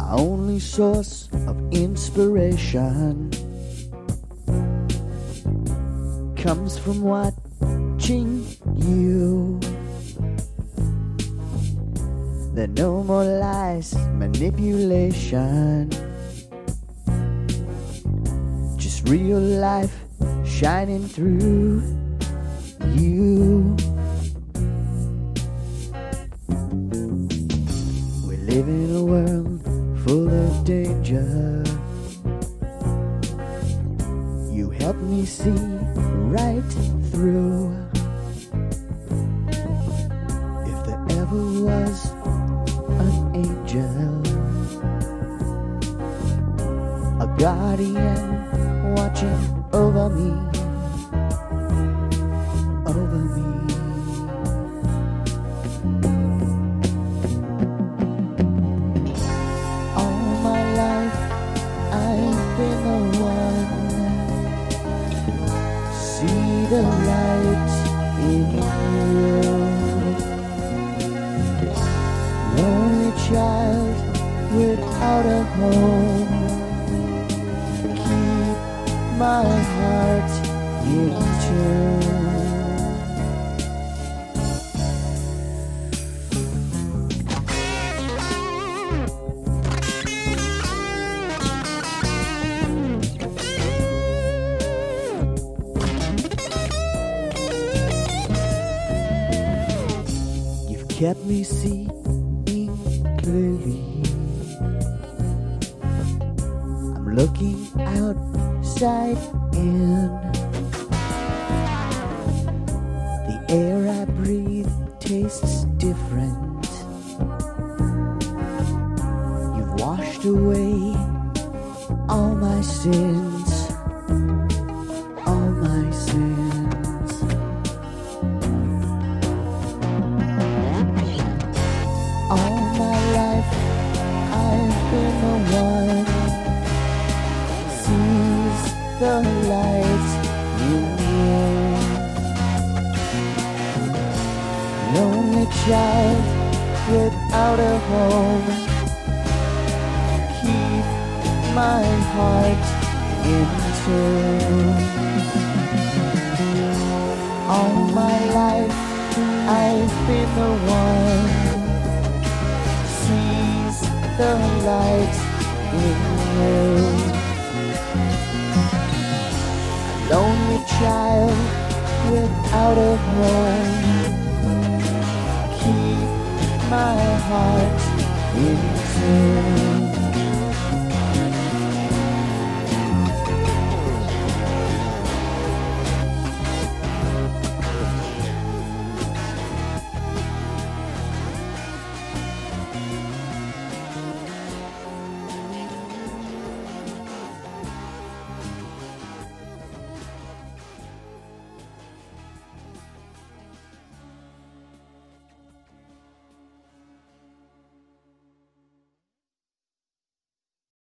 My only source of inspiration comes from watching you. There are no more lies, manipulation, just real life shining through you. We live in a world full of danger. You help me see right through. If there ever was an angel, a guardian watching over me, over me. All my life I've been the one. See the light in you. Lonely child without a home. Keep my heart in tune. You've kept me seeing clearly. I'm looking outside in. The air I breathe tastes different. You've washed away all my sins, all my sins. All my life I've been the one sees the light in you. Lonely child without a home. Keep my heart in tune. All my life I've been the one sees the light in you. A lonely child without a home. Keep my heart in tune.